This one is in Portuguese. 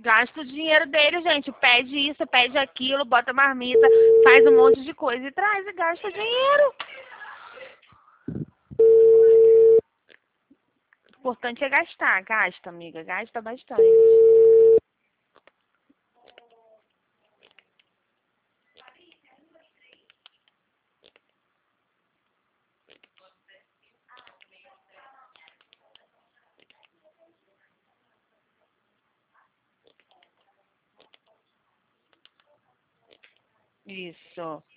Gasta o dinheiro dele, gente. Pede isso, pede aquilo, bota marmita, faz um monte de coisa e traz e gasta o dinheiro. O importante é gastar. Gasta, amiga. Gasta bastante. Isso.